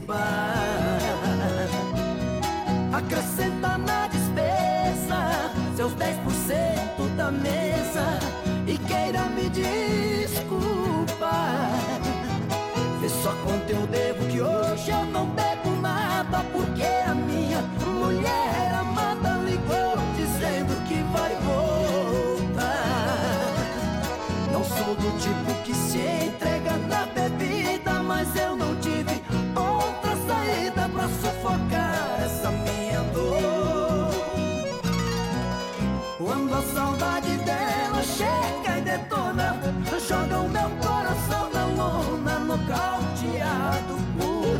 Acrescenta na despesa seus 10% da mesa e queira me desculpar. Vê só quanto eu devo, que hoje eu não bebo nada, porque a minha mulher amada ligou dizendo que vai voltar. Não sou do tipo que se entrega na bebida, mas eu não tive outra saída pra sufocar essa minha dor. Quando a saudade dela chega e detona, joga o meu coração na lona, nocauteado por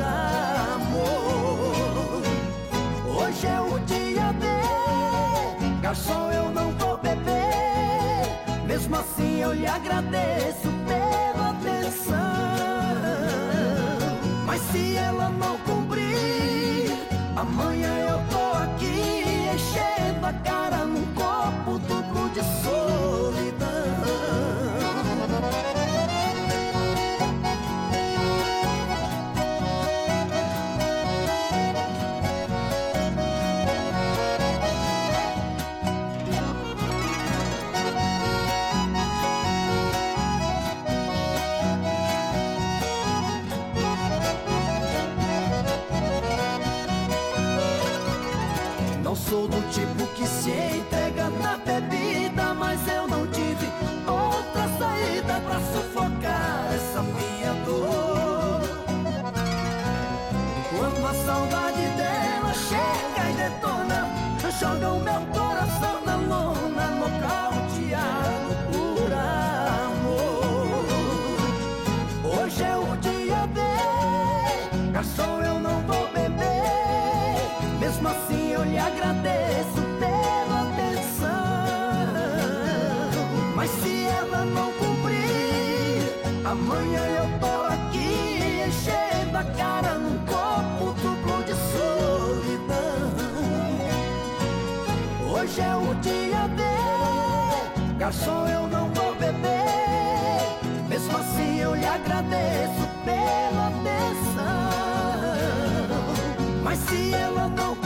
amor. Hoje é o dia D, garçom, eu não vou beber. Mesmo assim eu lhe agradeço pela atenção. Mas se ela não cumprir, amanhã eu tô aqui enchendo a cara num copo duplo de solidão. Não sou do tipo que se entrega na bebida, mas eu não tive outra saída pra sufocar essa minha dor. Quando a saudade dela chega e detona, joga o meu coração na lona, nocauteado por amor. Hoje é o dia D, garçom, eu não vou beber. Mesmo assim eu lhe agradeço pela atenção. Mas se ela não cumprir, amanhã eu tô aqui enchendo a cara num copo duplo de solidão. Hoje é o dia D, garçom, eu não vou beber. Mesmo assim eu lhe agradeço pela atenção. Mas se ela não